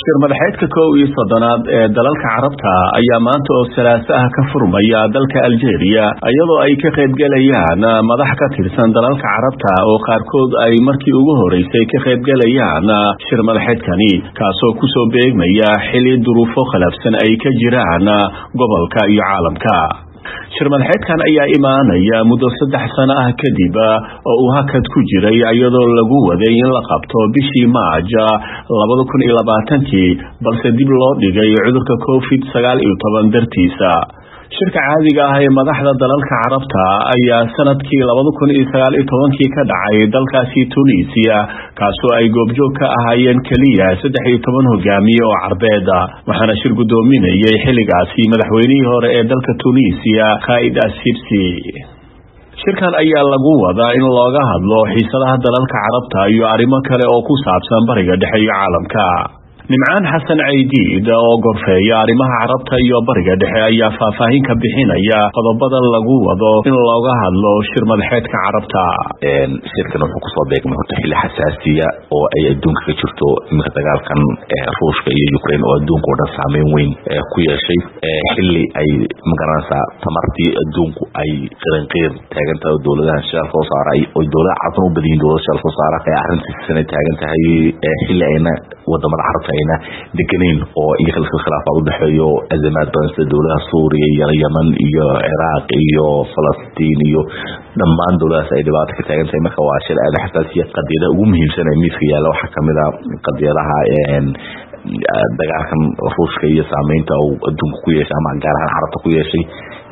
shir madaxeedka 11aad ee dalalka carabta ayaa maanta oo Salaaso ah ka furmaya dalka Algeria iyadoo ay ka qayb galayaan madax ka tirsan dalalka carabta oo qaarkood ay markii ugu horeysay ka qayb galayaan shir madaxeedkani kaasoo ku soo beegmaya xilli duruufo khilaafsan ay ka jiraan gobolka iyo caalamka. shir madaxeedkan ayaa imaanaya muddo 3 sano ah kadib oo uu hakad ku jiray iyadoo lagu waday in la qabto bishii Maaj 2020 balse dib loo dhigay cudurka COVID-19 dartiisa. shirka caadiga ah ee madaxda dalalka carabta ayaa sanadkii 2019 ka dhacay dalkaasi Tunisia kaasoo ay goobjoog ka ahaayeen kaliya 13 hogaamiye oo Carbeed waxaana shir gudoominayay xilligaasi madaxweynihii hore ee dalka Tunisia Kais Saied. shirkan ayaa lagu wadaa in looga hadlo xiisadaha dalalka carabta iyo arrimo kale oo ku saabsan bariga dhexe iyo caalamka. Nimcaan Xasan Caydiid oo gorfeeya arrimaha carabta iyo bariga dhexe ayaa faahfaahin ka bixinaya qodobada lagu wado in looga hadlo shir madaxeedka carabta. shirkan wuxuu kusoo beegmay horta xilli xasaasiya oo ay adduunka ka jirto iminka dagaalkan Ruushka iyo Ukraine oo adduunka oo dhan saameyn weyn ku yeeshay xilli ay magaranaysaa tamartii adduunku ay qiranqeer taagantahay dowladaha shaqo soo saaray oo dowladaha carabta u badiyeen dowladaha shaqo soo saaray arrintiisana taagan tahay xilli ayna wadamada carabta ayna deganeen oo iyaga khilaafad u dhaxeeyo azamaad badan sida dowladaha Suuriya iyo Yemen iyo Iraq iyo Falastiin iyo dhammaan dowladahaas ay dhibaato ka taagan tahay marka waa shir aad xasaasiya qadiyada ugu muhiimsan ee miiska yaala waxa kamid ah qadiyadaha dagaalkan Ruushka iyo saameynta uu adduunka ku yeeshay ama gaar ahaan carabta ku yeeshay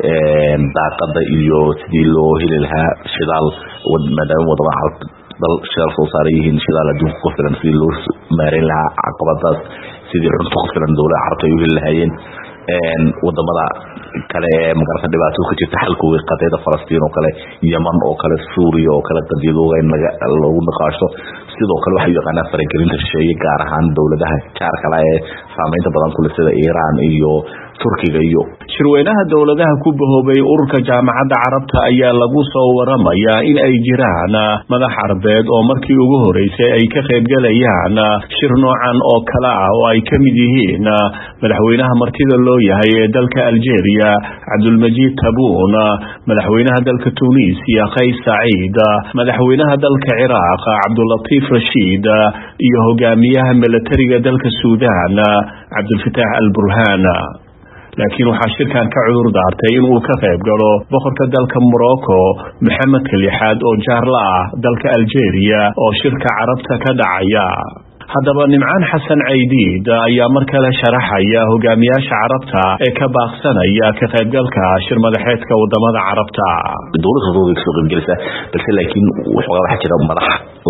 daaqada iyo sidii loo heli lahaa shidaal maadaama wadamada carabta dal shaqo soo saarayeen shidaal adduunka ku filan sidii loo maareyn lahaa caqabadaas sidii cunto ku filan dowladaha carabta ay u heli lahaayeen wadamada kale magarta dhibaato ka jirta xalkooda qadiyada Falastiin oo kale Yemen oo kale Suuriya oo kale qadiyadooda in lagu naqaasho sidoo kale waxa yaqaanaa faragelinta shisheeye gaar ahaan dowladaha jaarka ah ee saameynta badan ku leh sida Iran iyo Turkiga iyo shirweynaha dowladaha ku bahoobay ururka jaamacadda carabta ayaa lagu soo waramaya in ay jiraan madax carbeed oo markii ugu horeysay ay ka qayb galayaan shir noocan oo kala ah oo ay kamid yihiin madaxweynaha martida loo yahay ee dalka Algeria Abdulmajid Tebboune, madaxweynaha dalka Tunisia Kais Saied, madaxweynaha dalka Iraq Abdulatif Rashid iyo hogaamiyaha militariga dalka Suudaan Abdulfatah al-Burhan. laakiin waxaa shirkan ka cudur daartay in uu ka qayb galo boqorka dalka Morocco Mohammed Lixaad oo jaarla ah dalka Algeria oo shirka carabta ka dhacaya. haddaba Nimcaan Xasan Caydiid ayaa mar kale sharaxaya hogaamiyaasha carabta ee ka baaqsanaya ka qaybgalka shir madaxeedka wadamada carabta. dowladda way soo qaybgalaysaa balse laakiin waxa jira madax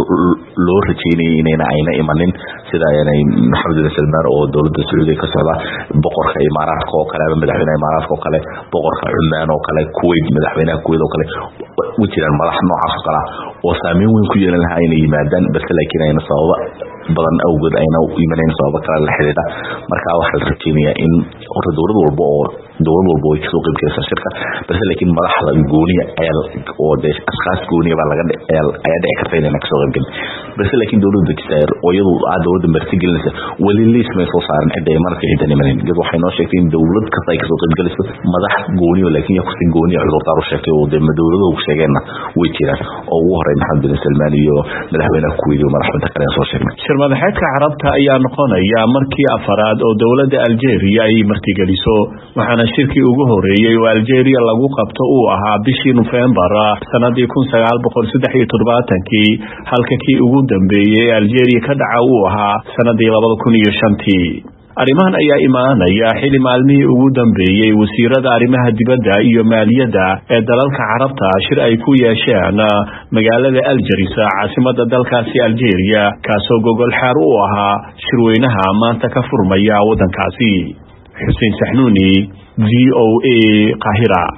loo rajeynayay inayna ayna imanin sida ay Maxamed bin Salman oo dowladda Sacuudiga ka socda boqorka Imaaraadka oo kale madaxweynaha Imaaraadka oo kale boqorka Cumaan oo kale Kuwait madaxweynaha Kuwait oo kale wajiraan madax noocaas oo kale oo saameyn weyn ku yeelan lahaa inay yimaadaan balse laakiin ayna sababa badan awgeed ayna u iimaneen sababa kale la xiriira marka waxa la rajeynayaa in horta dowlad walba ay soo qayb gasho shirka balse laakiin madaxda gooniya oo ashkhas gooniya baa laga ayaa dhici karta inay ka soo qayb galaan balse laakiin dowladda Jazaa'ir oo iyadu dowladda martigelinaysa wali liis ma soo saarin cidda marka cidda nimanin dad waxay noo sheegtay in dowlad kasta ay ka soo qayb galayso madax gooniya laakiin ku sin gooniya cudurdaar u sheegtay oo dowladda u sheegayna way jiraan oo ugu horeeyay Maxamed bin Salman iyo madaxweynaha Kuwait iyo madaxweynaha kale soo sheegay. shir madaxeedka carabta ayaa noqonaya markii afaraad oo dowladda Algeria ay martigeliso waxaana shirkii ugu horeeyay oo Algeria lagu qabto uu ahaa bishii November sanadii 1973 halka kii ugu dambeeyay Algeria ka dhaca uu ahaa sanadii 2005. arrimahan ayaa imaanaya xilli maalmihii ugu dambeeyay wasiirada arrimaha dibadda iyo maaliyadda ee dalalka carabta shir ay ku yeesheen magaalada Algiers caasimadda dalkaasi Algeria kaasoo gogol xaar u ahaa shirweynaha maanta ka furmaya wadankaasi. Xuseen Saxnuuni VOA Qahira.